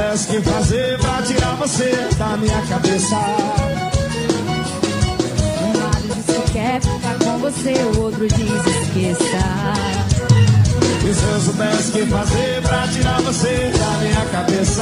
soubesse o que fazer pra tirar você da minha cabeça. Um lado diz que quer ficar com você, o outro diz esqueça. E se eu soubesse o que fazer pra tirar você da minha cabeça?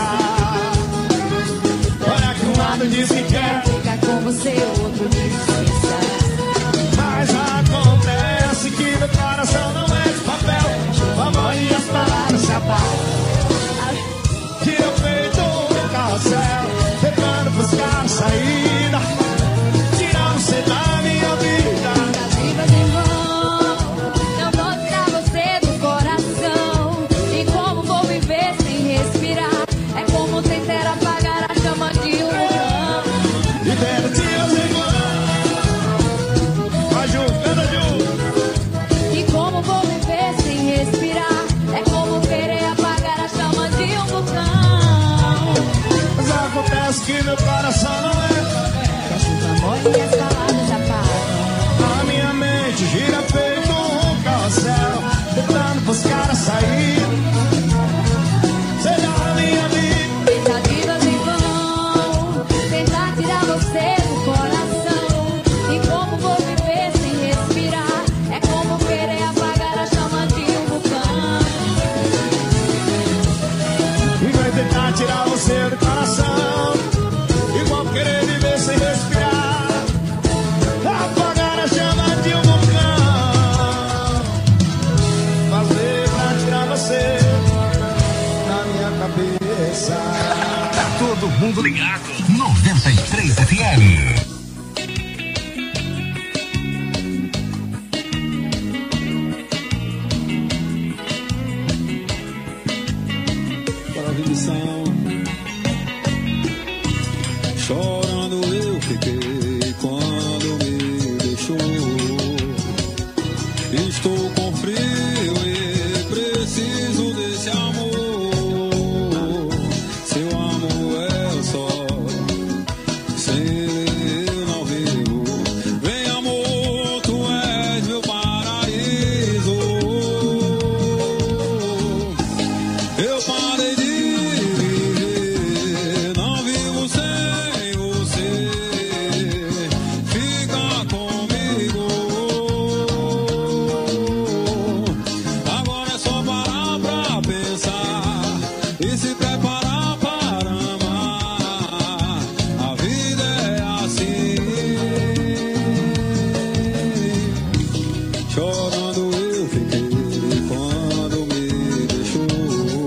Olha que um lado diz que quer ficar com você, o outro diz esqueça. Mas acontece que meu coração não é de papel. O amor e as palavras se apagam. Tira o peito do carrossel, tentando buscar saída. Tirar você da minha vida. Tentativas em vão, não vou tirar você do coração. E como vou viver sem respirar? É como tentar apagar a chama de um vulcão. E tentativas em vão. Vai junto, canta junto. E como vou viver sem respirar? É como querer apagar a chama de um vulcão. Mas acontece que meu coração não é. Morre e as palavras apagam. A minha mente gira feito um carrossel, tentando buscar a saída. Seja a minha vida. Tentativas em vão, tentar tirar você do coração. E como vou viver sem respirar? É como querer apagar a chama de um vulcão. E vai tentar tirar você do coração, igual querer viver sem respirar. Apagar a chama de um vulcão. Fazer pra tirar você da minha cabeça. Tá todo mundo ligado. 93 FM. Chorando eu fiquei quando me deixou. Estou com frio e preciso desse amor. Seu amor é o sol, sem ele eu não vivo. Vem amor, tu és meu paraíso. Eu parei de viver, não vivo sem você. Fica comigo. Agora é só parar pra pensar e se preparar para amar. A vida é assim. Chorando eu fiquei quando me deixou.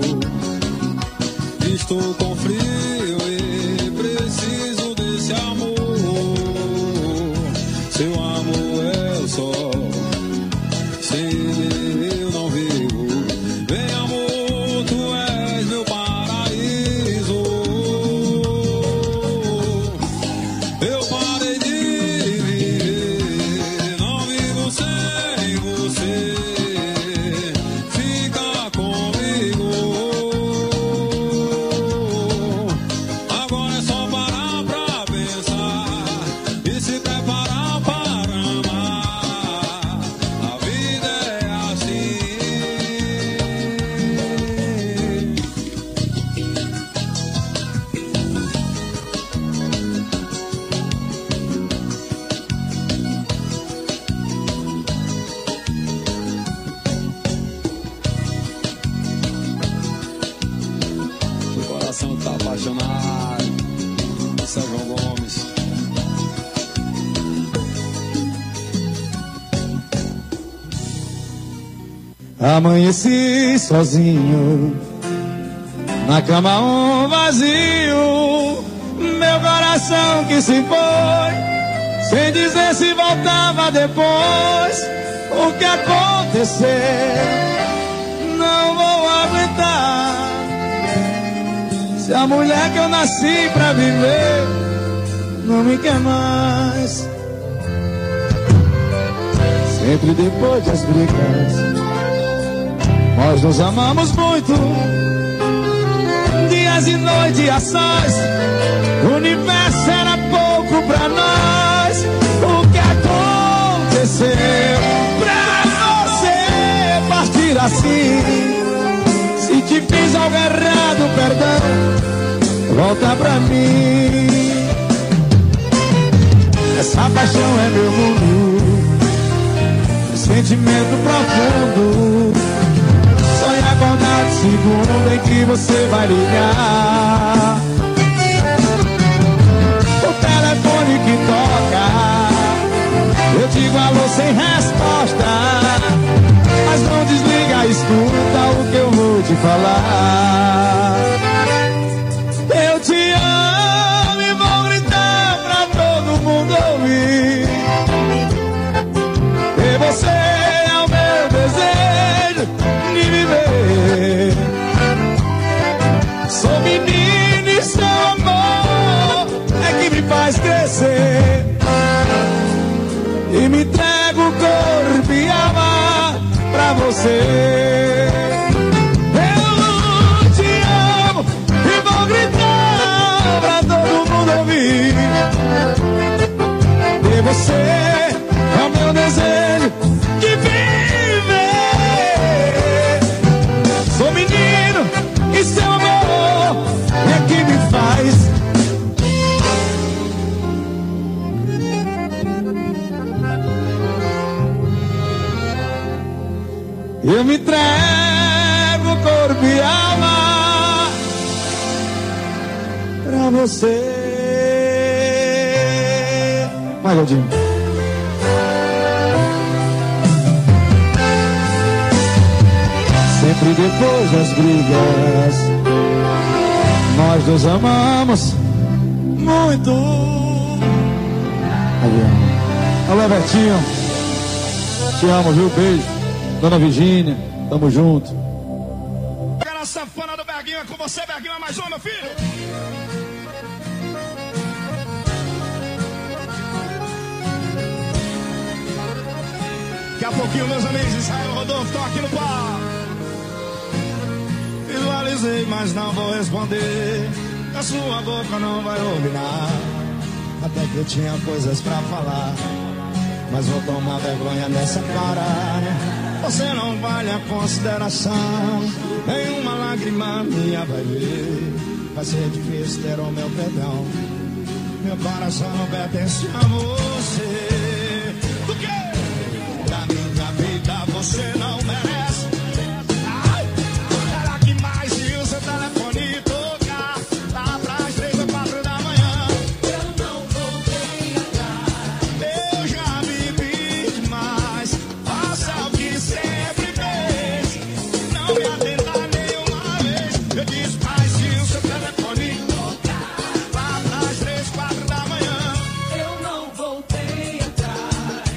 Estou com frio e preciso desse amor. Seu amor é o sol, sem ele eu não vivo. Vem amor, tu és meu paraíso. Eu parei de viver, não vivo sem você. Fica comigo. Agora é só parar pra pensar e se preparar para amar. A vida é assim. O coração tá apaixonado. São João Gomes. Amanheci sozinho, na cama um vazio. Meu coração que se foi, sem dizer se voltava depois. O que aconteceu, não vou aguentar. Se a mulher que eu nasci pra viver não me quer mais. Sempre depois das brigas, nós nos amamos muito. Dias e noites a sós, o universo era pouco pra nós. O que aconteceu pra você partir assim? Se te fiz algo errado, perdão. volta pra mim. Essa paixão é meu mundo, sentimento profundo. Sonho acordar de segundo em que você vai ligar. O telefone que toca, eu digo alô sem resposta. Mas não desliga, escuta o que eu vou te falar. Eu te amo e vou gritar pra todo mundo ouvir. E você é o meu desejo de viver. Sou menino e seu amor é que me faz crescer. E me entrego o corpo e alma pra você. Eu te amo e vou gritar pra todo mundo ouvir. E você é o meu desejo de viver. Sou menino e seu amor é que me faz. Eu me entrego corpo e alma pra você. Vai, Galdinho. Sempre depois das brigas, nós nos amamos muito. Alô, Bertinho. Te amo, viu? Beijo. Dona Virgínia, tamo junto. Aquela safana do Berguinho é com você, Berguinho, é mais uma, meu filho. Daqui a pouquinho, meus amigos, Israel Rodolfo, estão aqui no palco. Visualizei, mas não vou responder. A sua boca não vai opinar. Até que eu tinha coisas pra falar, mas vou tomar vergonha nessa cara. Você não vale a consideração, nenhuma lágrima minha vai ver. Vai ser difícil ter o meu perdão. Meu coração não pertence a você. Do quê? Da minha vida você não merece. Ai, será que mais se o seu telefone tocar lá pras 3 ou 4 da manhã? Eu não voltei atrás. Eu já vivi demais. Faça o que sempre fez. Não me atenda nenhuma vez. Eu disse, mas se o seu telefone tocar lá pras 3, 4 da manhã, eu não voltei atrás.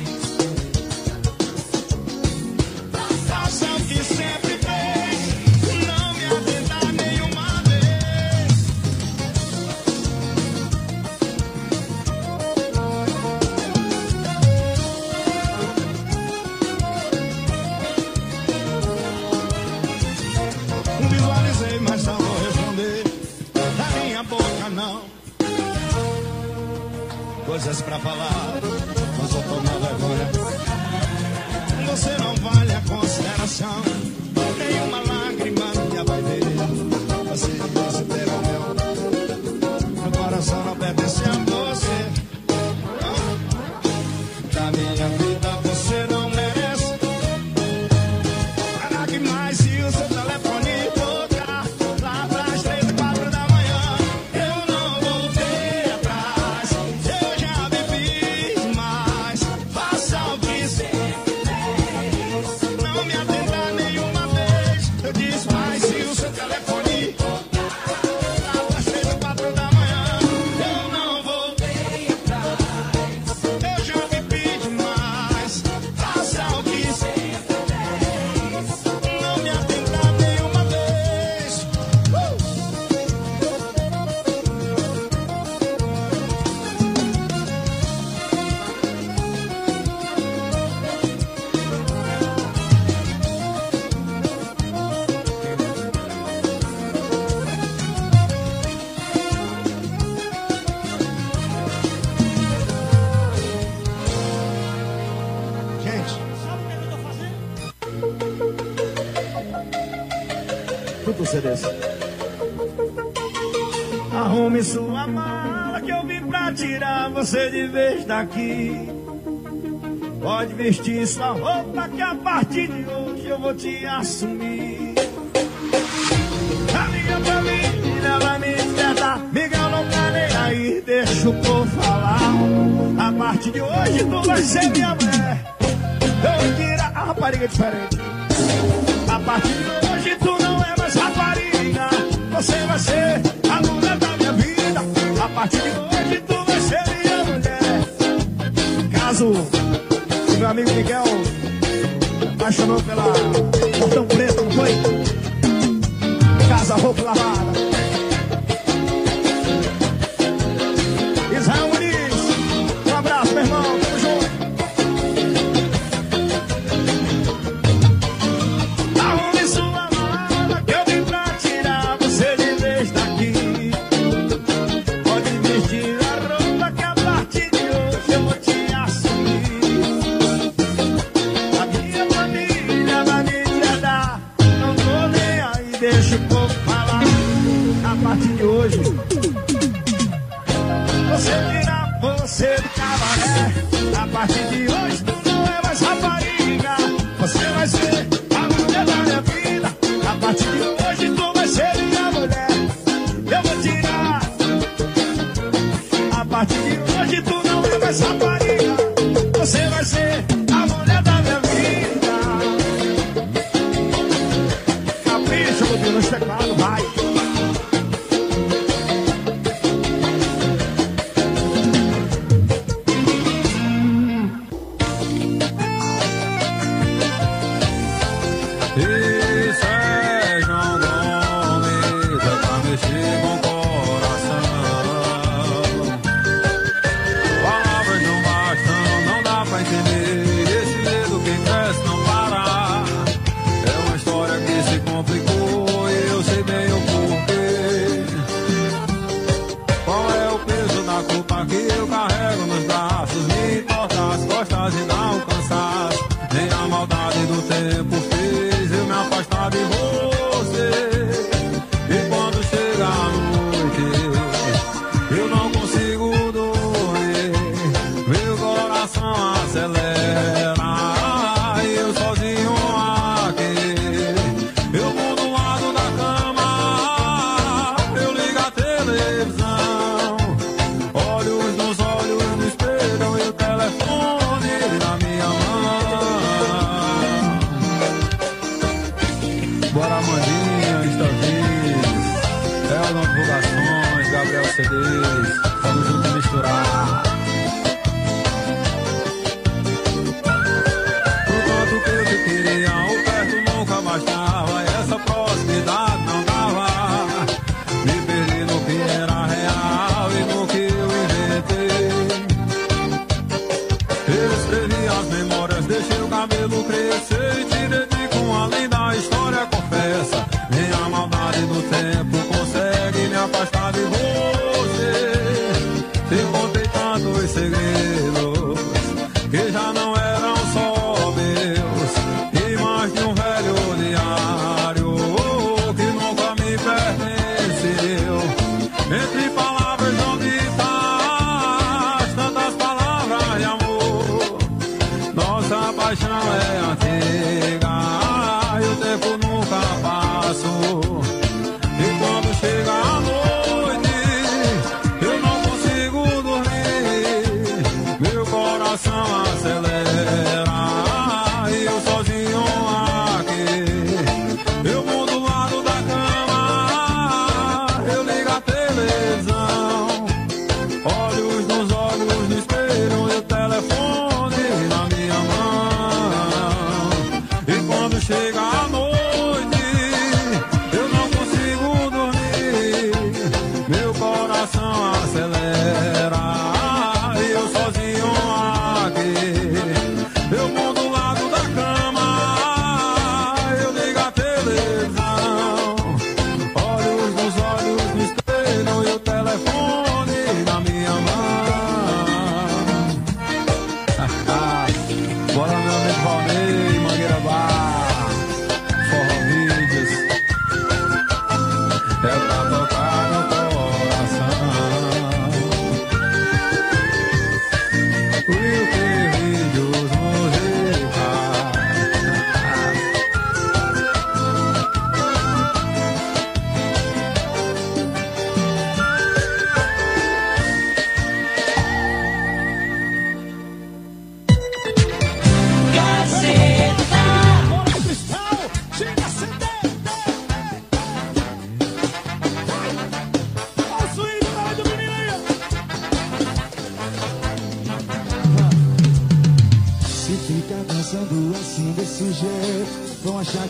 Faça o que sempre fez. Não me atenda nenhuma vez. Visualizei, mas não vou responder. Da minha boca não. Coisas pra falar, mas vou tomar vergonha. Você não vale a consideração. Nenhuma lágrima minha vai ver. Você disse ter o meu coração não pertence a você. Da minha vida você não merece. Será que mais se o seu telefone tocar lá pras 3 ou 4 da manhã? Eu não voltei atrás. Eu já vivi demais. Faça o que sempre fez. Não me atenda nenhuma vez. Eu disse, mas se o seu telefone tocar lá pras 3 ou 4 da manhã, eu não voltei atrás. Eu já vivi demais. Faça o que sempre fez. Não me atenda nenhuma vez. Gente, sabe o que eu tô fazendo? Tudo você desse. Arrume sua mala que eu vim pra tirar você de vez daqui. Pode vestir sua roupa que a partir de hoje eu vou te assumir. A minha família vai me despertar, Miguel não tá nem aí, deixa o povo falar. A partir de hoje tu vai ser minha mulher. Eu vou tirar a rapariga diferente. A partir de hoje tu não é mais rapariga, você vai ser a mulher da minha vida. A partir de hoje tu vai ser minha mulher. Caso o meu amigo Miguel apaixonou pela Portão Preto, não foi? Casa Roupa Lavada. Israel Muniz, um abraço, meu irmão, tamo junto. Arrume sua mala que eu vim pra tirar você de vez daqui. Pode vestir a roupa que a partir de hoje eu vou te assumir. A minha família vai me deserdar, não tô nem aí, deixa o povo falar. A partir de hoje você tira você do cabaré. A partir de hoje tu não é mais rapariga, você vai ser a mulher da minha vida. A partir de hoje tu vai ser minha mulher. Eu vou tirar. A partir de hoje tu não é mais rapariga, você vai ser a mulher da minha vida. Capricha, botou nos teclados, vai. Isso é João Gomes, é pra mexer com o coração. Palavras não bastam, não dá pra entender. Esse medo que cresce não para. É uma história que se complicou e eu sei bem o porquê. Qual é o peso da culpa que eu carrego nos braços? Me importa as costas e dá o cansaço. Nem a maldade do tempo fez eu me afastar de você. E quando chega a noite eu não consigo dormir. Meu coração acelera e eu sozinho aqui. Eu vou do lado da cama, eu ligo a televisão, olhos nos olhos no espelho e o telefone na minha mão. Bora Mandinha, Instavis, Elton Divulgações, Gabriel CDs, tamo junto e misturar. Por quanto que eu te queria, o perto nunca bastava, e essa proximidade não dava. Me perdi no que era real e no que eu inventei. Eu escrevi as memórias, deixei o cabelo crescer e te dedico uma linda história, confessa. Nem a maldade do tempo consegue me afastar de você.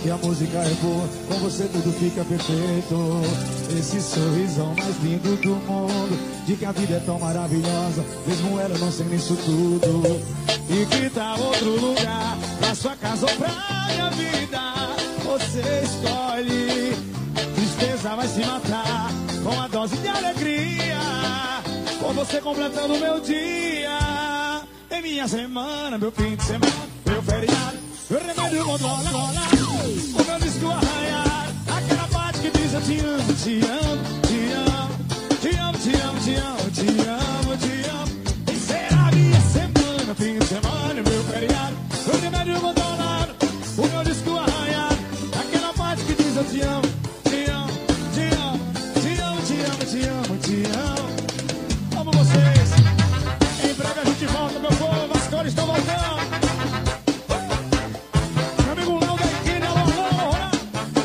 que a música é boa, com você tudo fica perfeito. Esse sorrisão mais lindo do mundo, de que a vida é tão maravilhosa, mesmo ela não sendo isso tudo. E que tal outro lugar, pra sua casa ou pra minha vida? Você escolhe, tristeza vai se matar com a dose de alegria, com você completando meu dia. Em minha semana, meu fim de semana, meu feriado, meu remédio controla agora. O meu disco arranhar, aquela parte que diz eu te amo, te amo, te amo, te amo, te amo, te amo, te amo, te amo. E será minha semana, fim de semana, meu feriado, meu remédio controlado. O meu disco arranhar, aquela parte que diz eu te amo, te amo, te amo, te amo, te amo, te amo, te amo. Amo vocês. Em breve a gente volta, meu povo, as cores estão voltando. Meu amigo Lão da Equina, alô, alô, alô.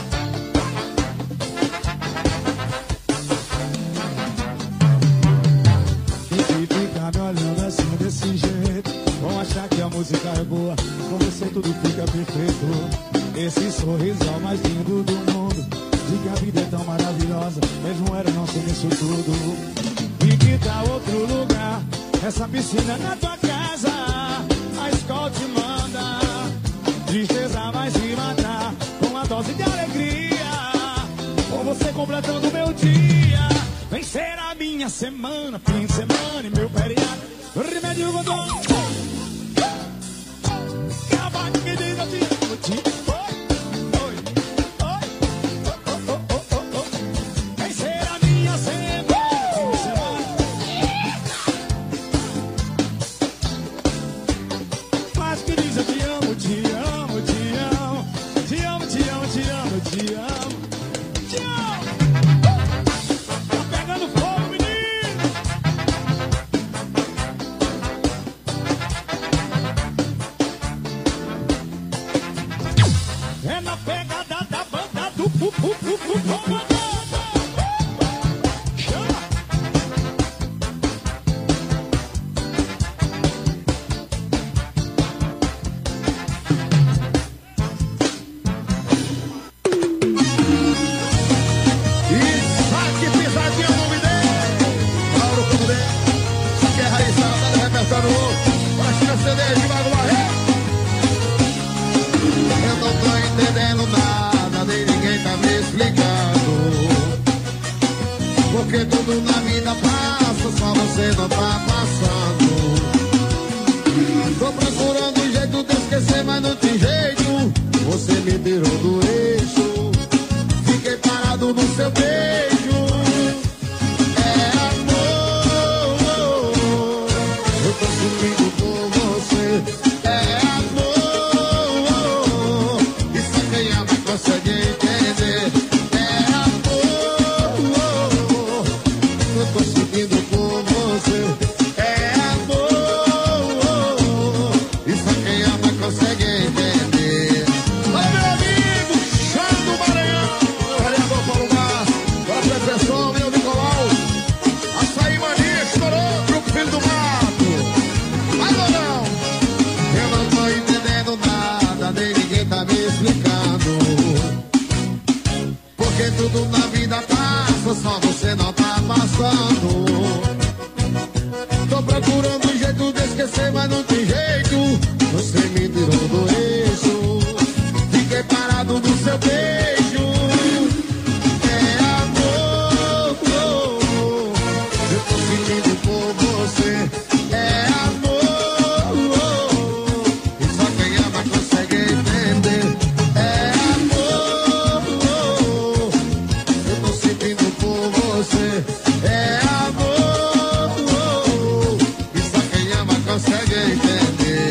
E se ficar me olhando assim desse jeito, vão achar que a música é boa, com você tudo fica perfeito. Esse sorrisão mais lindo do mundo, de que a vida é tão maravilhosa, mesmo era não sendo isso tudo. E que tal outro lugar, essa piscina na tua casa, a escola te manda, tristeza vai se matar com a dose de alegria, com você completando meu dia. Vem ser a minha semana, fim de semana e meu feriado, o remédio controle. Que a parte que diz eu te amo, te amo. Porque tudo na vida passa, só você não tá passando. Tô procurando um jeito de esquecer, mas não tem jeito. Você me tirou do eixo, fiquei parado no seu beijo. É amor, eu tô sumindo por você. É amor, isso quem ama consegue entender. Tudo na vida passa, só você não tá passando. Tô procurando um jeito de esquecer, mas não tem jeito. Você me tirou do eixo, fiquei parado no seu beijo. É amor, eu tô sentindo por você. É amor, e só quem ama consegue entender. É é amor, e só quem ama consegue entender.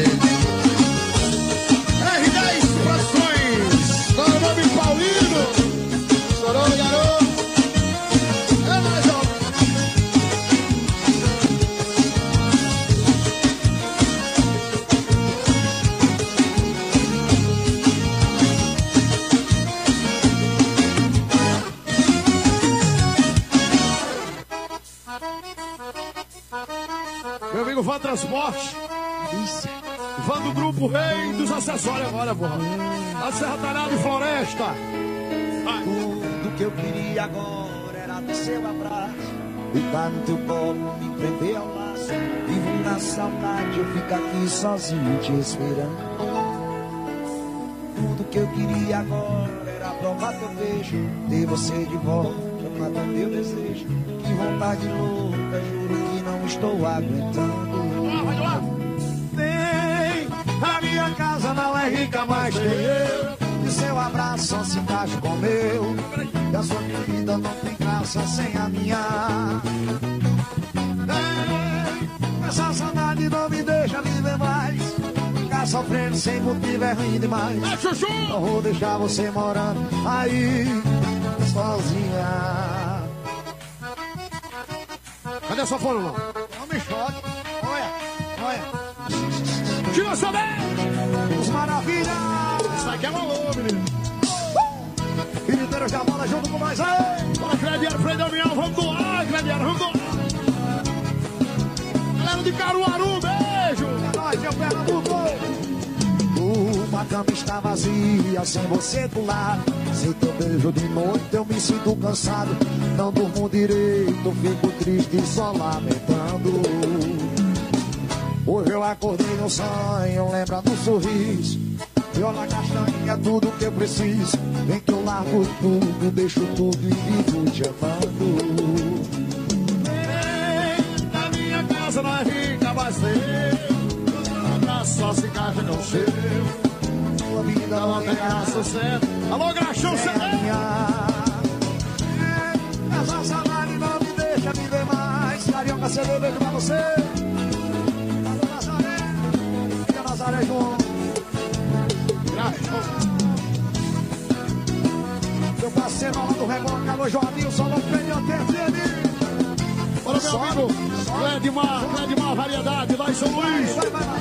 R10 Produções, Dona Nome Paulino, estourou, garoto. É mais alto. Meu amigo Van Transporte, Van do Grupo Rei dos Acessórios agora, porra. A Serra Talhada e Floresta. Tudo que eu queria agora era ter seu abraço, ficar no teu colo, me prender ao laço. Vivo na saudade, eu fico aqui sozinho te esperando. Tudo que eu queria agora era provar teu beijo, ter você de volta, matar meu desejo. Que vontade louca, juro que não estou aguentando. Tem, a minha casa não é rica, mas tem eu. E seu abraço só se encaixa com o meu. E a sua vida não tem graça sem a minha. Ei, essa saudade não me deixa viver mais. Ficar sofrendo sem motivo é ruim demais. Não vou deixar você morando aí sozinha. Cadê a sua fone, irmão? Não me choque. Olha. Tira essa bem! Os maravilhas. Isso aqui é valor, menino. Militeiros da bola junto com nós aí. Bora, Crediário, Frei Damião, vamos doar, Crediário, vamos doar. Galera de Caruaru, beijo. É nóis, meu Pernambuco. Uma cama está vazia, sem você do lado. Sem teu beijo de noite eu me sinto cansado. Não durmo direito, fico triste e só lamentando. Hoje eu acordei no sonho, lembra do sorriso. Viola castanha, tudo que eu preciso. Vem que eu largo tudo, deixo tudo e vivo te amando. Ei, a minha casa não é rica, mas eu só se encaixa com o seu. Sua vida Não tem graça certa. Alô, Graxão, você essa saudade não me deixa viver mais. Carioca, você deu beijo pra você. Alô, Nazaré. Fica Nazaré junto. Meu parceiro lá do Reboca, alô, Joadilson, não perdeu tempo ali. Olha, meu amigo, Cledimar, variedade, lá em São Luís. Vai.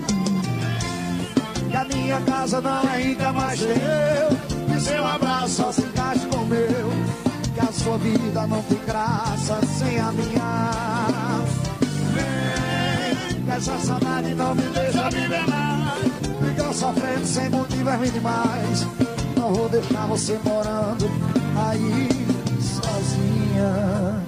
Que a minha casa não é rica, mas tem eu. E seu abraço só se encaixa com o meu. Que a sua vida não tem graça sem a minha. Vem, que essa saudade não me deixa viver mais. Fica sofrendo sem motivo é ruim demais. Não vou deixar você morando aí sozinha.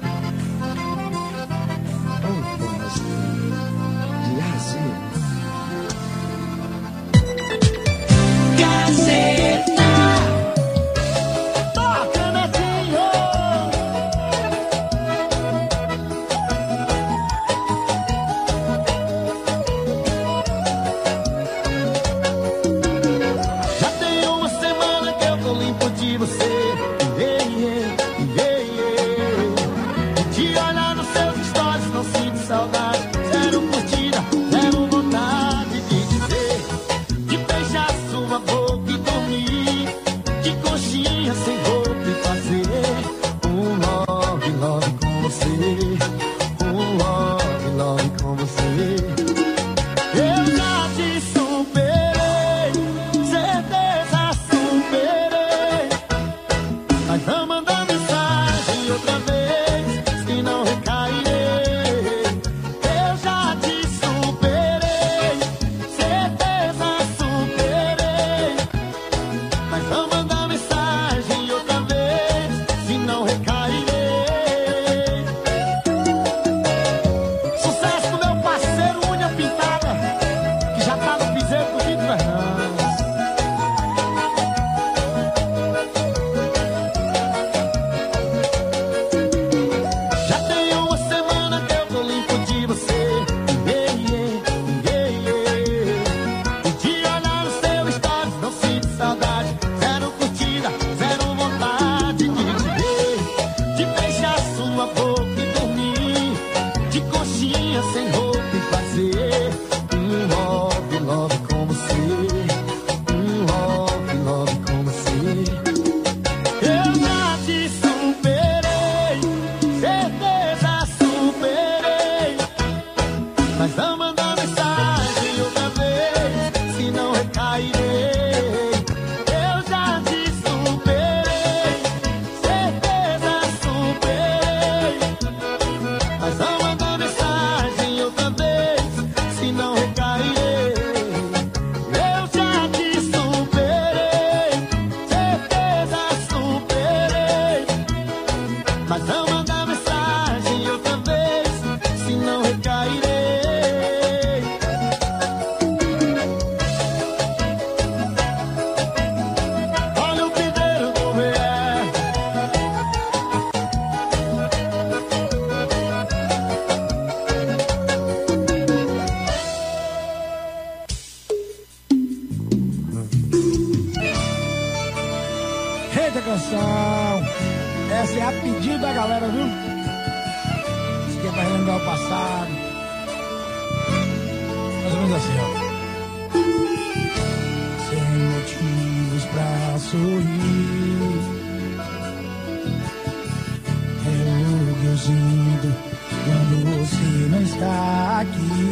Mas não manda mensagem outra vez, senão recairei. Olha o pedreiro do vier. Eita canção, essa é a pedido da galera, viu? Isso aqui é pra relembrar o passado. Mais ou menos assim, ó. Sem motivos pra sorrir, é o que eu sinto quando você não está aqui.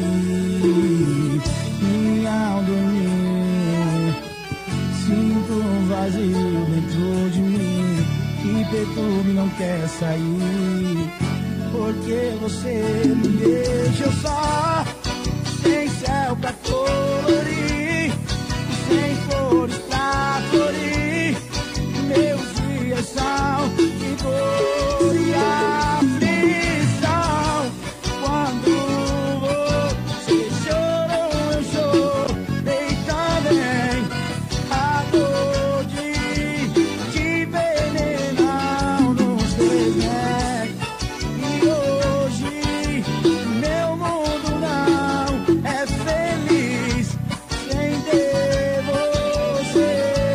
E ao dormir, sinto um vazio dentro de mim que perturba e não quer sair. Porque você me deixa só, sem céu pra colorir, sem flores pra florir. Meus dias são de dor e aflição. Quando você chorou, eu chorei também. A dor de te perder não nos desnega. E hoje meu mundo não é feliz sem ter você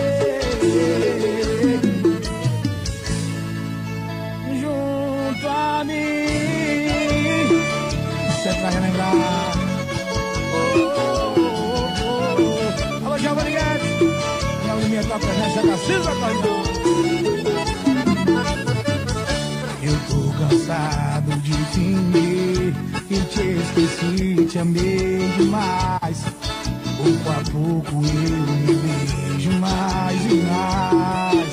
junto a mim. Você vai relembrar. Alô, Giovanni Guedes. Não me minha presença da Cisa Corredor. Eu tô cansado de fingir que te esqueci, te amei demais. Pouco a pouco eu me vejo mais e mais.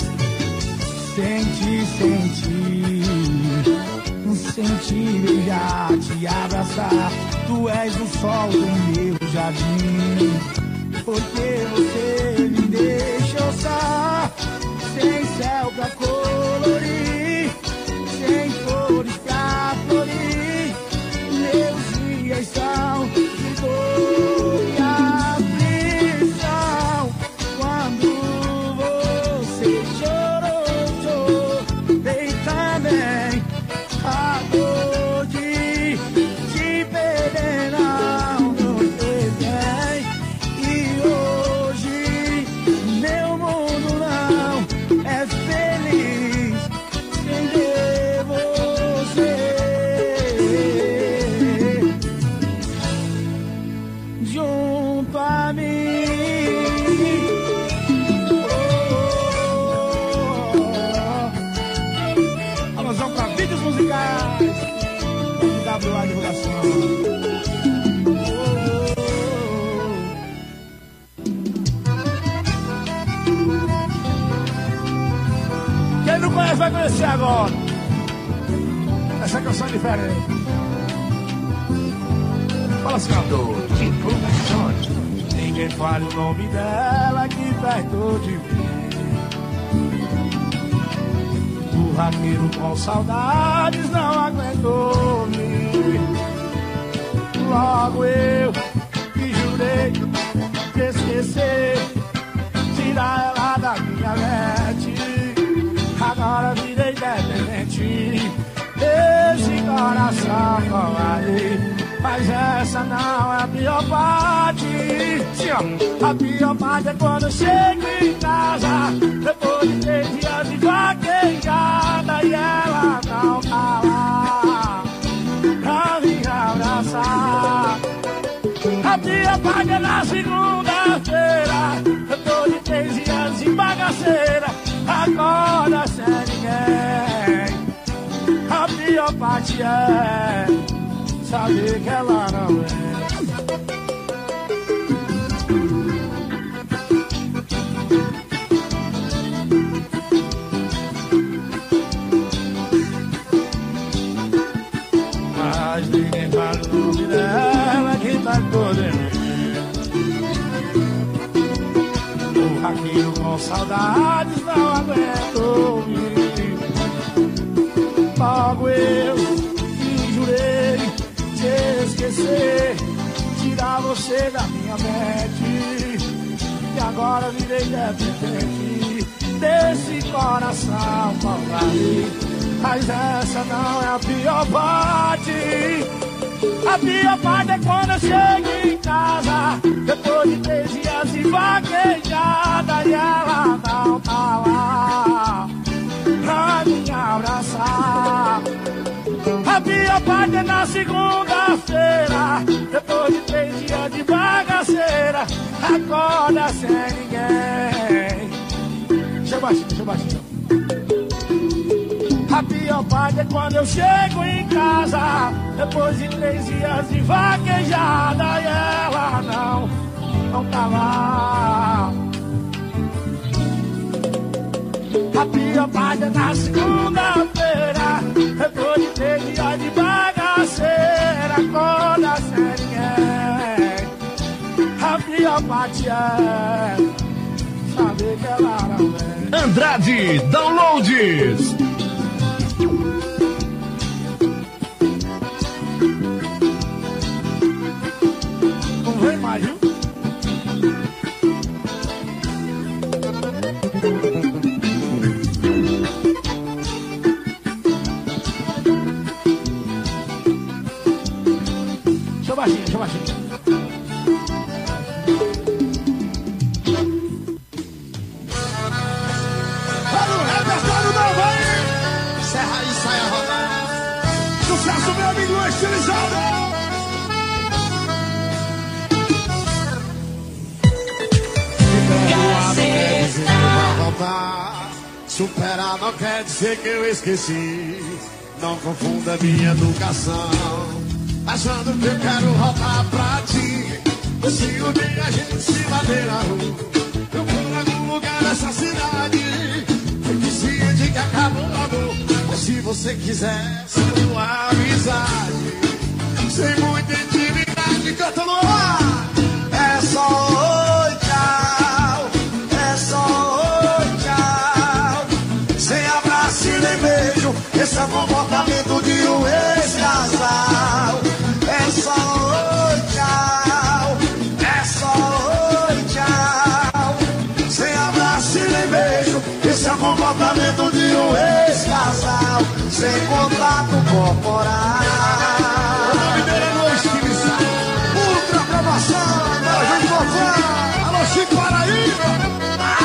Sentir, beijar, te abraçar. Tu és o sol do meu jardim. Porque você me deixou só, sem céu pra colorir, sem flores pra florir. Meus dias são de dor e aflição. Quando você chorou, chorei também. A dor de te perder não nos fez bem. E hoje meu mundo não é feliz sem ter você junto a mim. Alusão pra vídeos musicais WA Divulgação. Quem não conhece vai conhecer agora. Essa canção é diferente. Fala assim, ó. Ninguém fale o nome dela aqui perto de mim. O raqueiro com saudades não aguentou me. Logo eu que jurei de esquecer, tirar ela da minha mente. Agora virei dependente desse coração covarde. Mas essa não é a pior parte. A pior parte é quando eu chego em casa, depois de 3 dias de vaquejada, e ela não tá lá pra me abraçar. A pior parte é na segunda-feira, depois de 3 dias de bagaceira, acorda sem ninguém. A pior parte é saber que ela não é. Mas ninguém fala o nome dela que tá todo em mim. O raqueiro com saudades não aguenta ouvir. logo eu que jurei te esquecer, tirar você da minha mente. E agora virei dependente desse coração malvado. Mas essa não é a pior parte. A pior parte é quando eu chego em casa, depois de 3 dias de vaquejada, e ela não tá lá pra me abraçar. A pior parte é na segunda-feira, depois de 3 dias de bagaceira, acorda sem ninguém. Deixa eu baixinho. A pior parte é quando eu chego em casa, depois de 3 dias de vaquejada, e ela não tá lá. A pior parte é na segunda-feira, depois de 3 dias de bagaceira, acorda sem ninguém. A pior parte é saber que ela não vem. Andrade Downloads. Não vem mais, viu? Deixa eu baixinho. Olha o repertório novo aí! Serra aí, sai a rodar. Sucesso, meu amigo estilizado! Superar não quer dizer que eu esqueci. Não confunda minha educação, achando que eu quero voltar pra ti. Se um dia a gente se bater na rua, eu vou em algum lugar nessa cidade, fique ciente que acabou o amor. Mas se você quiser, só uma amizade, sem muita intimidade, canta no ar. É só oi, tchau. É só oi, tchau. Sem abraço e nem beijo, esse é o comportamento de um ex-casal. É só oi, tchau. É só oi, tchau. Sem abraço e nem beijo, esse é o comportamento de um ex-casal. Sem contato corporal. O nome dele é Luiz Quimissão. Ultra promoção, meu gente Fofão. Alô, Chico Paraíba.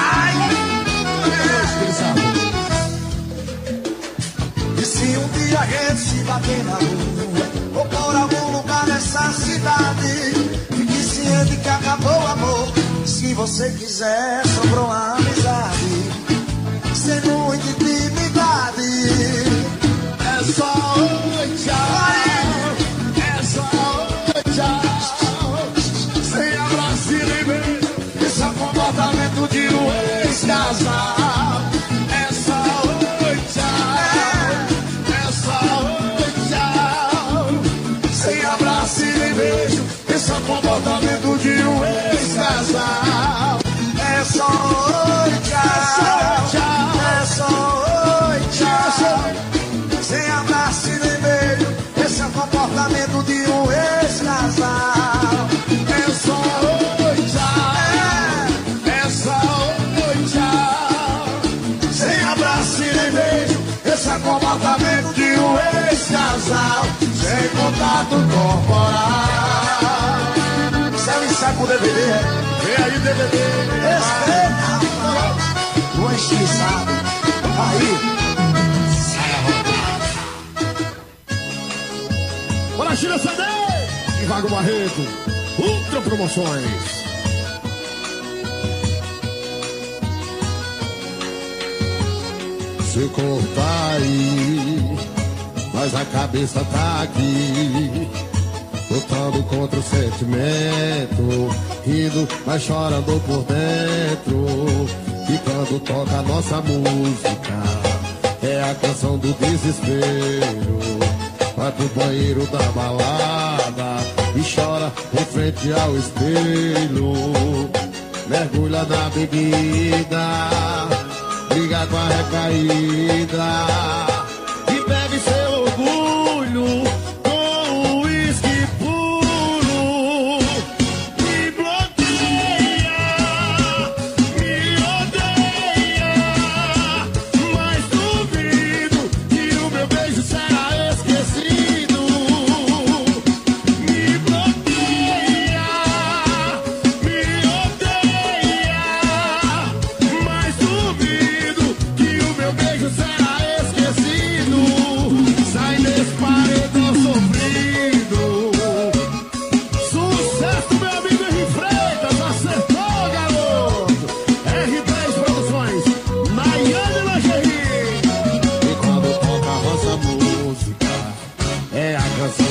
E se um dia a gente se bater na rua, ou por algum lugar nessa cidade, fique ciente que acabou o amor. Se você quiser, sobrou uma amizade, sem muita intimidade. É só oi, tchau. É só oi, tchau. Sem abraço e nem beijo, esse é o comportamento de um ex-casal. É só oi, tchau. É só oi, tchau. Sem abraço e nem beijo, esse é o comportamento de um ex-casal. É só oi, tchau. É só oi, tchau. Sem abraço e nem beijo, esse é o comportamento de um ex-casal. É só oi, tchau. É só oi, tchau. Sem abraço e nem beijo, esse é o comportamento de um ex-casal. Sem contato corporal. Isso é um ensaio com DVD, vem aí o DVD. Respeita, rapaz. O estilizado. Aí. Bora, Chile CD! E Vago Barreto, Ultra Promoções. Seu corpo tá aí, mas a cabeça tá aqui, lutando contra o sentimento, rindo, mas chorando por dentro. E quando toca a nossa música, é a canção do desespero. Vai pro banheiro da balada e chora em frente ao espelho. Mergulha na bebida, briga com a recaída e bebe sem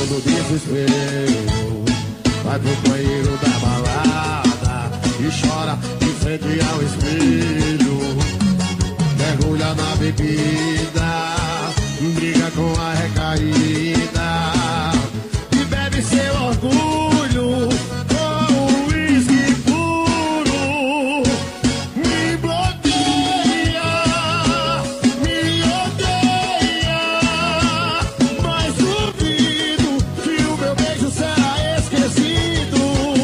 todo desespero. Vai pro banheiro da balada e chora em frente ao espelho. Mergulha na bebida, briga com a recaída e bebe seu orgulho com o uísque puro. Me bloqueia, me odeia, mas duvido que o meu beijo será esquecido.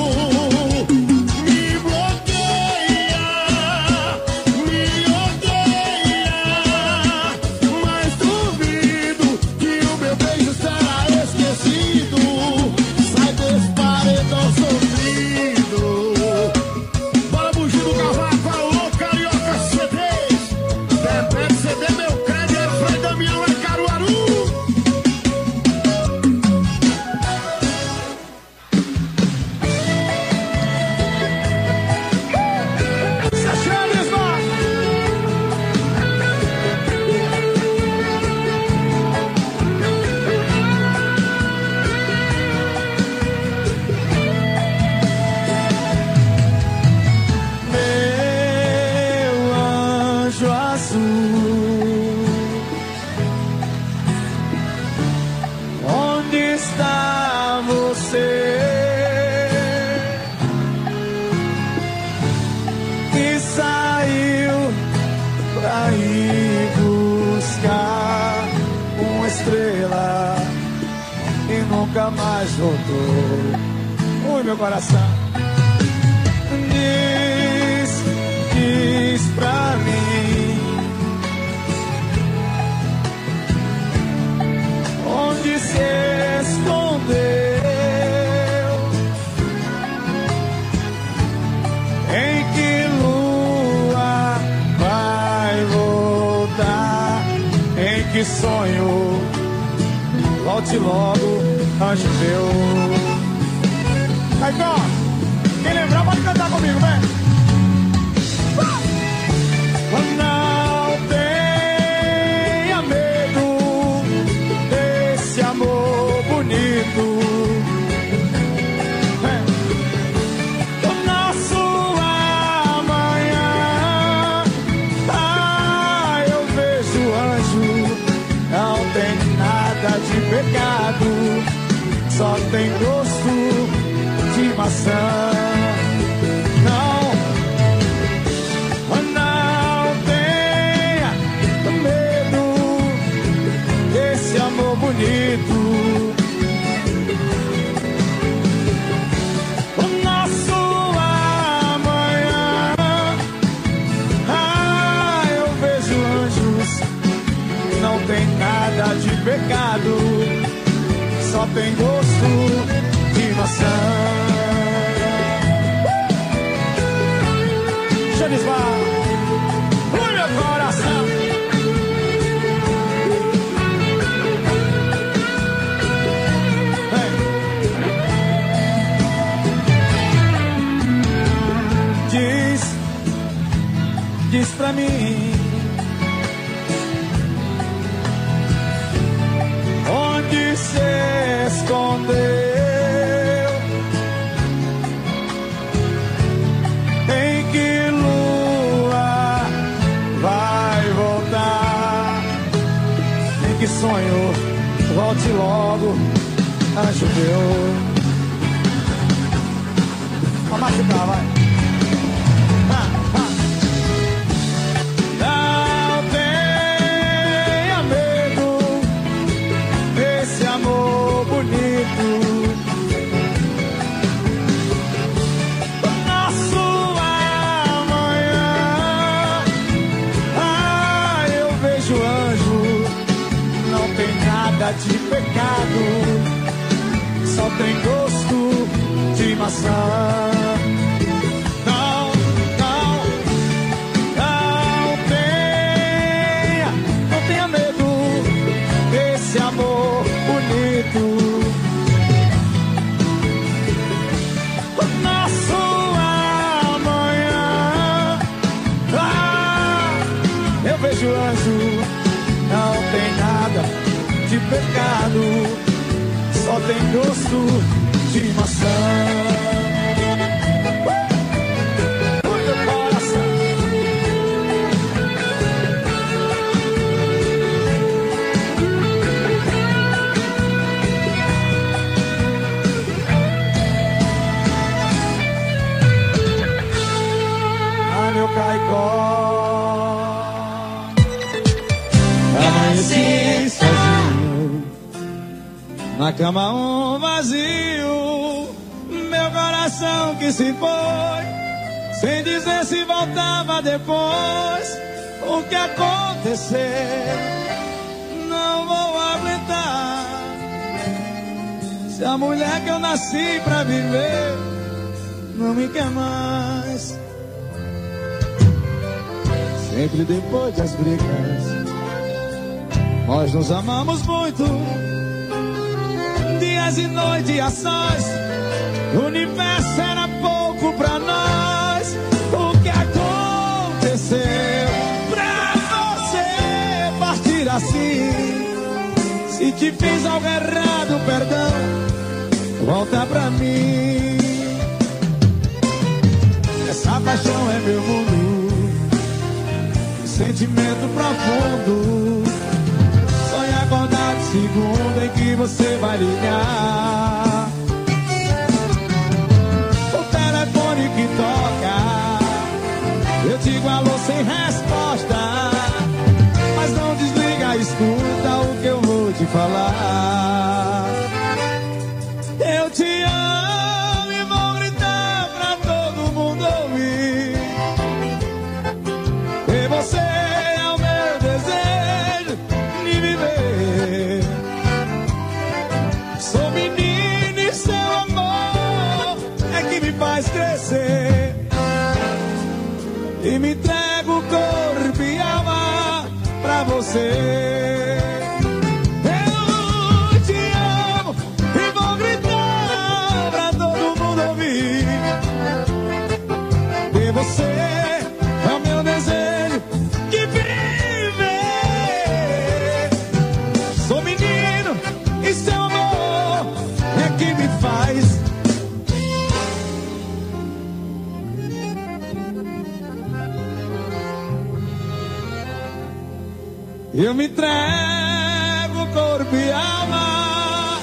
Me bloqueia, me odeia, mas duvido que o meu beijo será esquecido. Sai desse paredão sofrido. Bora bugir do cavaco, alô, carioca CDs. Depende CD, meu crédito, é Frei Damião, é Caruaru. Seixeiros, Meu anjo azul, onde está você? Que saiu pra ir buscar uma estrela e nunca mais voltou. Ui, meu coração. Diz pra mim onde se escondeu, em que lua vai voltar, em que sonho, volte logo, anjo meu. Aí, ó, quem lembrar pode cantar comigo, vem. Não tenha medo desse amor bonito. O nosso amanhã, eu vejo anjo. Não tem nada de pecado, só tem gosto de maçã. O nosso amanhã, eu vejo anjos. Não tem nada de pecado, só tem gosto de maçã. Janisbar, o meu coração. Diz pra mim onde se escondeu, em que lua vai voltar, em que sonho, volte logo, anjo meu. Vamos machucar, vai. De pecado, só tem gosto de maçã. Não tenha medo desse amor bonito. O nosso amanhã, eu vejo anjo. Não tem nada de pecado, só só tem gosto de maçã. Meu Caicó, amanheci sozinho, na cama um vazio, meu coração que se foi, sem dizer se voltava depois. O que aconteceu, não vou aguentar. Se a mulher que eu nasci pra viver não me quer mais. Sempre depois das brigas, nós nos amamos muito. Dias e noites a sós, o universo era pouco pra nós. O que aconteceu pra você partir assim? Se te fiz algo errado, perdão, volta pra mim. Essa paixão é meu mundo, sentimento profundo. Sonho acordar de segunda em que você vai ligar. O telefone que toca, eu digo alô sem resposta. Mas não desliga, escuta o que eu vou te falar. Eu te amo e vou gritar pra todo mundo ouvir. E você é o meu desejo de viver. Sou menino e seu amor é que me faz crescer. E me entrego corpo e alma pra você. Eu te amo e vou gritar pra todo mundo ouvir. E você é o meu desejo de viver. Sou menino e seu amor é que me faz. Eu me entrego corpo e alma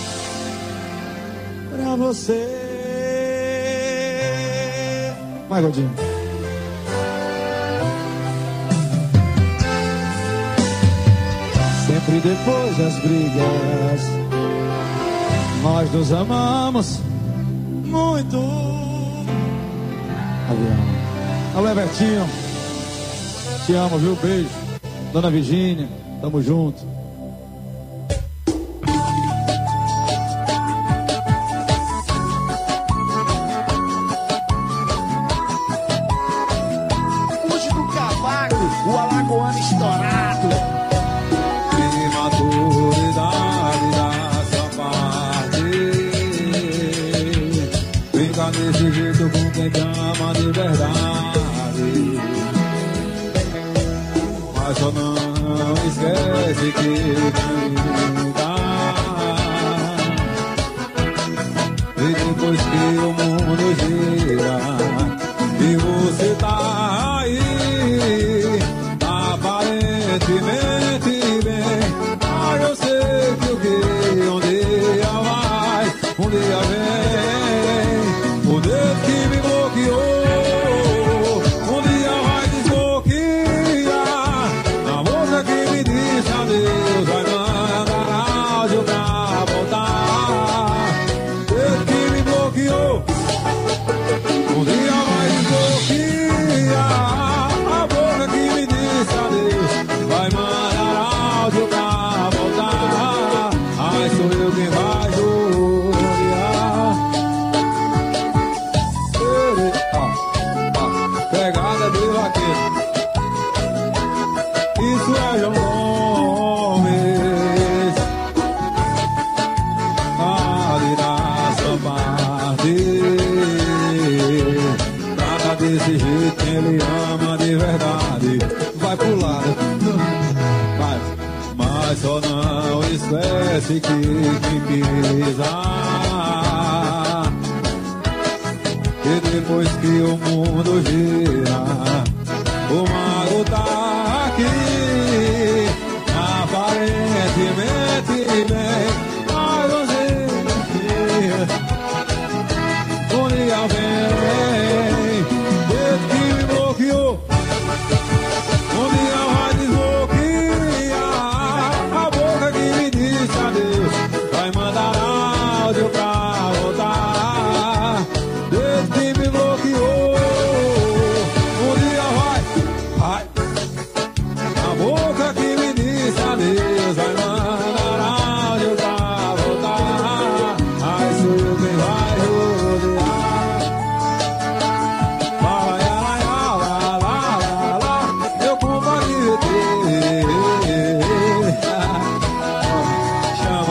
pra você. Vai, Godinho. Sempre depois das brigas, nós nos amamos muito. Alô, Evertinho, te amo, viu? Beijo. Dona Virgínia, tamo junto. Puxa do cavalo, o alagoano estourado. Imaturidade dessa parte, brinca desse jeito com quem te ama de verdade. Mas só não esquece que brinca. E depois que o mundo gira e você tá aí, aparentemente bem, mas eu sei que o que um dia vai, um dia vem. O Deus que me bloqueou, um dia vai desbloquear. A moça que me disse adeus vai mandar. Só não esquece que quem pisar. E depois que o mundo gira, o mago tá aqui. Aparentemente bem, mas você não quer. Um dia vem, desde que me bloqueou. Um dia vai desbloquear a boca que me disse adeus. Vai mandar áudio pra voltar. Desde que me bloqueou. Um dia vai. A boca que me disse adeus. Vai mandar áudio pra voltar. Aí sou eu quem vai rodear. Eu culpa de ter. Chama.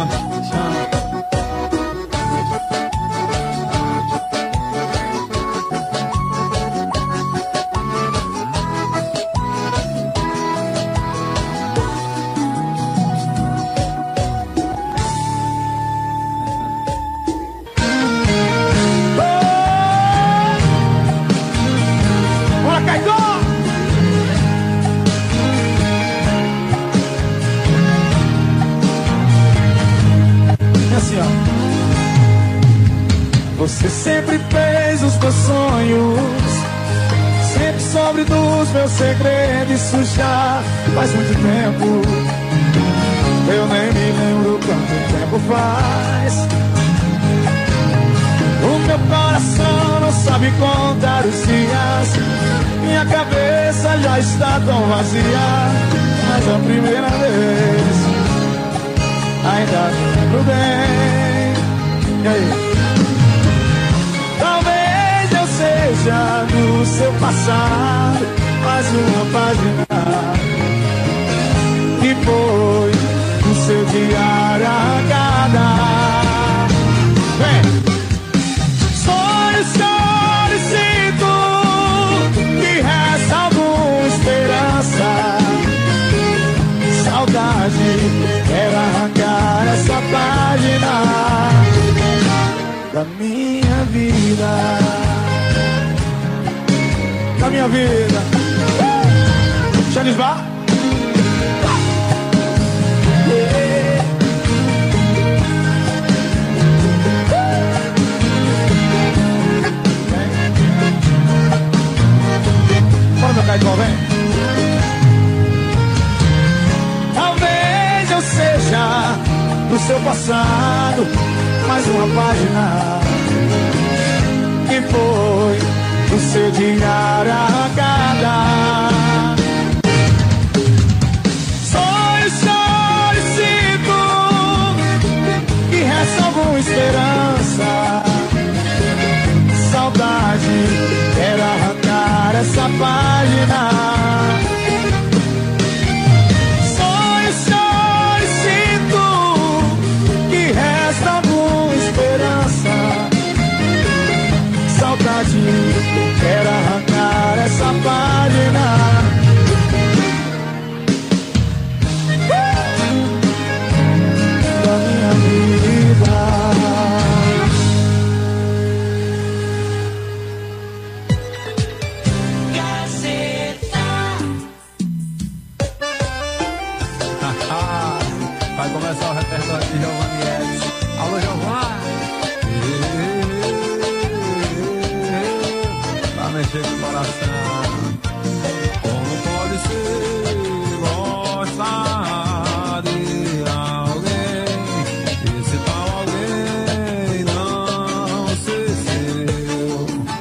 Bora, Caicó! É assim, ó. Você sempre fez os meus sonhos, sempre sobre dos meus segredos. Isso já faz muito tempo. Eu nem me lembro quanto tempo faz. O meu coração não sabe contar os dias. Minha cabeça já está tão vazia. Mas a primeira vez ainda me lembro bem. E aí? Talvez eu seja do seu passado mais uma página que foi no seu diário arrancada. Vem! Solicito que resta alguma esperança. Saudade, quero arrancar essa página da minha vida. Da minha vida. Charles Bar. Bora, meu Caicó, vem. Talvez eu seja do seu passado mais uma página que foi do seu diário arrancada. Solicito que resta alguma esperança. Saudade, quero arrancar essa página. Solicito que resta alguma esperança. Saudade, quero arrancar essa página da minha vida. Vai começar o repertório de Giovanni X. Alô, Giovanni! Pra mexer com o coração. Como pode ser gostar de alguém e se tal alguém não ser seu?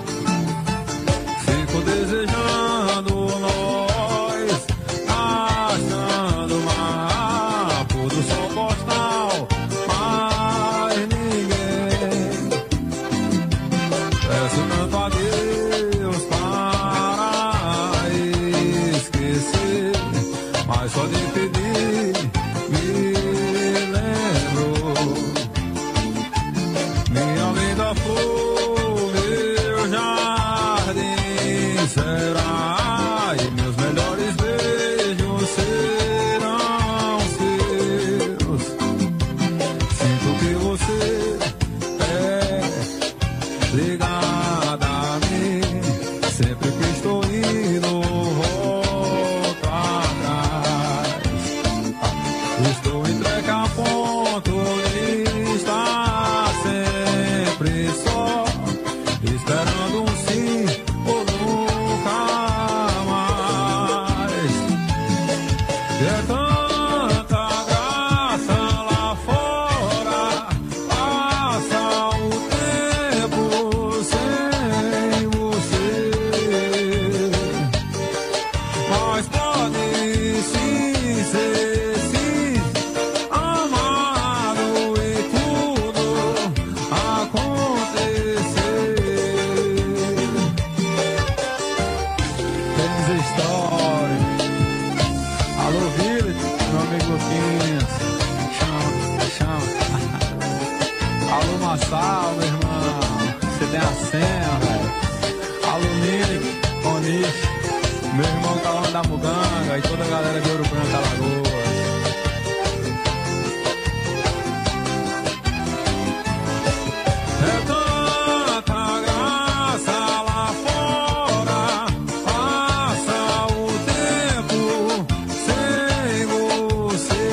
Fico desejando nós, achando mar, pôr do sol postal, mas ninguém. Peço tanto a Deus para esquecer. Massal, meu irmão. Você tem a senha, velho. Alumínio, Onis, meu irmão Calão da Muganga e toda a galera de Ouro Branco, Alagoas. É tanta graça lá fora, passa o tempo sem você.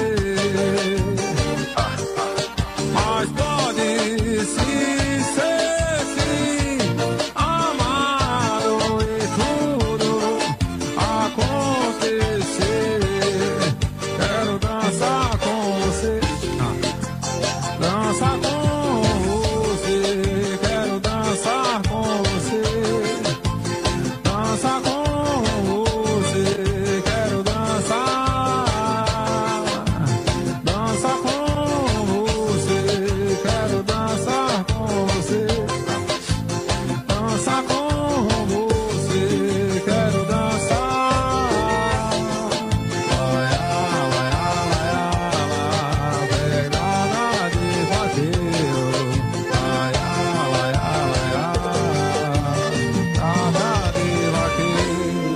Mas pode sim ser sim, amado e tudo acontecer. Quero dançar com você, dançar com você. Quero dançar com você, dançar com você. Quero dançar, dançar com você. Quero dançar com você, dançar com você. Quero dançar. Vai, pegada de vaqueiro. Vai, pegada de vaqueiro.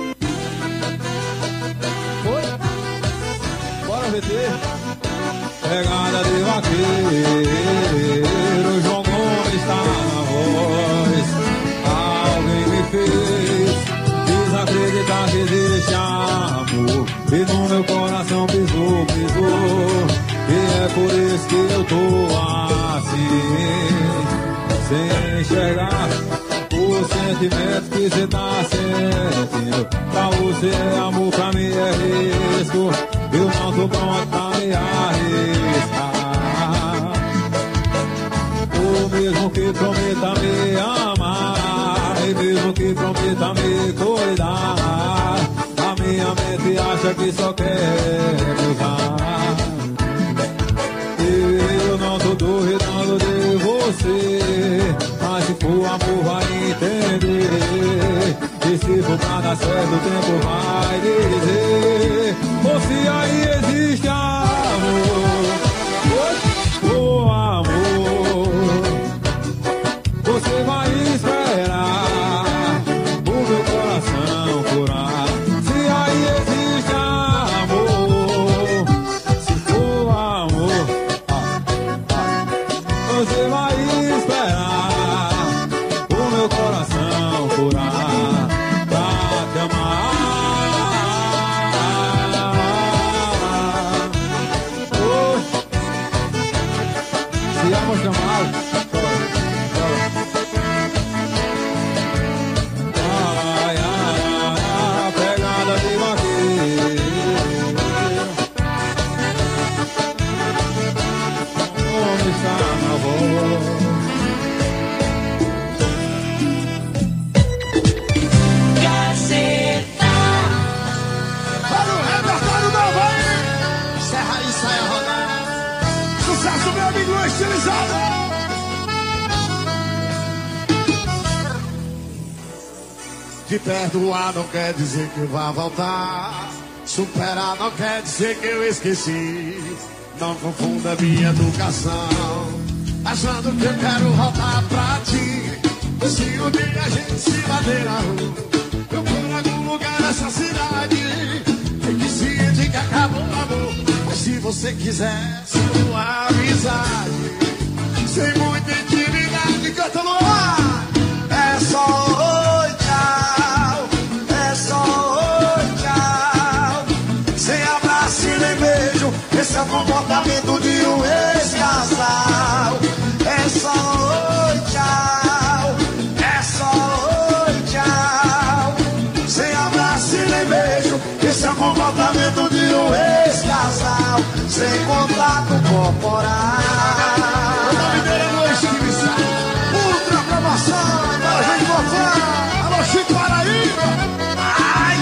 Foi? Bora, VT. Pegada de vaqueiro, João Gomes está na voz. Alguém me fez desacreditar que existe amor, e no meu coração pisou, pisou. E é por isso que eu tô assim, sem enxergar o sentimento que cê tá sentindo. Pra você é amor, pra mim é risco. Eu não tô pronto pra me arriscar. O mesmo que prometa me amar, e mesmo que prometa me cuidar, a minha mente acha que só quer me usar. Eu não tô duvidando de você, mas se for amor vai entender. E se for pra dar certo o tempo vai dizer. Ou se aí existe amor, o amor, você vai esperar o meu coração curar. Se aí existe amor, se for amor, você vai esperar o meu coração curar pra te amar. Oh, se amo chamar, pegada de vaqueiro, como está na voz. Olha o repertório da Havaí. Serra e saia rodando. Sucesso, meu amigo estilizado. Te perdoar não quer dizer que vai voltar. Superar não quer dizer que eu esqueci. Não confunda minha educação, achando que eu quero voltar pra ti. Se um dia a gente se bater na rua, eu for em algum lugar nessa cidade, tem que ciente que acabou o amor. Mas se você quiser, só uma amizade, sem muita intimidade, canta no ar. É só oi, tchau. É só oi, tchau. Sem abraço e nem beijo, esse é o comportamento de um ex-casal. É só oi, tchau. É só oi, tchau. Sem abraço e nem beijo, esse é o comportamento de um ex-casal. Sem contato corporal. Ultra promoção, agora a gente voltar. Alô, Chico Paraíba. Ai,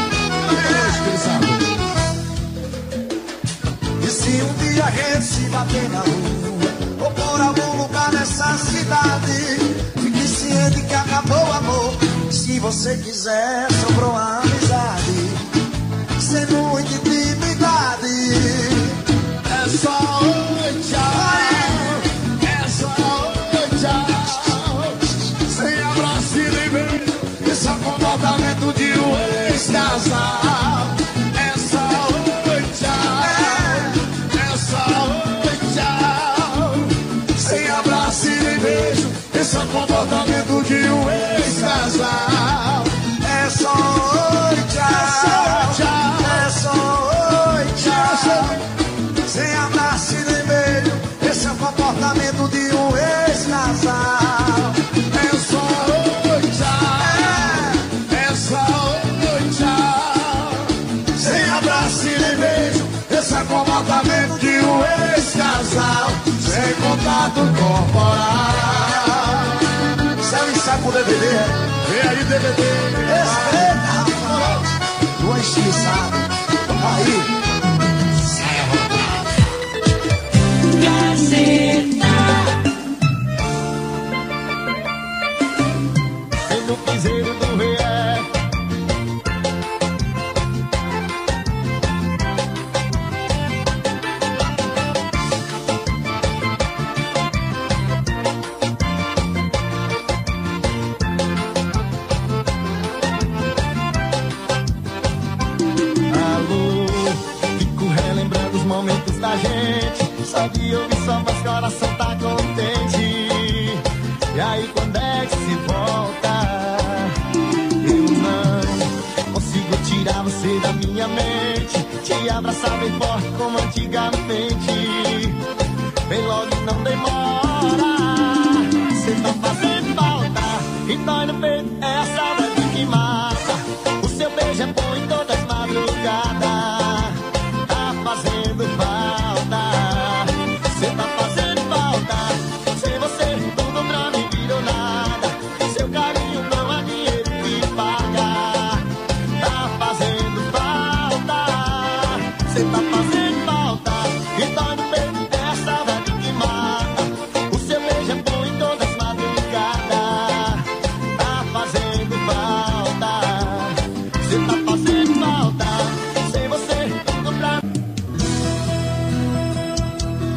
e se um dia a gente se bater na rua, ou por algum lugar nessa cidade, fique ciente que acabou o amor. Se você quiser, sobrou a amizade, sem muita intimidade. É só oi, tchau. É só esse é o comportamento de um ex-casal. É só oi, tchau. É só oi, tchau. Sem abraço e nem beijo, esse é o comportamento de um ex-casal. É só oi, tchau. É só oi, tchau. Sem abraço e nem beijo, esse é o comportamento de um ex-casal. Sem contato corporal. Céu e saco DVD, Vem aí, DVD. Respeita, rapaz. Tua estilizada. Aí. Sai a vontade. Gazeta. No piseiro do Ré. Alô, fico relembrando os momentos da gente. Só de ouvir sua voz, coração tá contente. E aí quando é que se volta? Eu não consigo tirar você da minha mente. Te abraçar bem forte como antigamente. Vem logo e não demora. Você tá fazendo falta e dói no peito.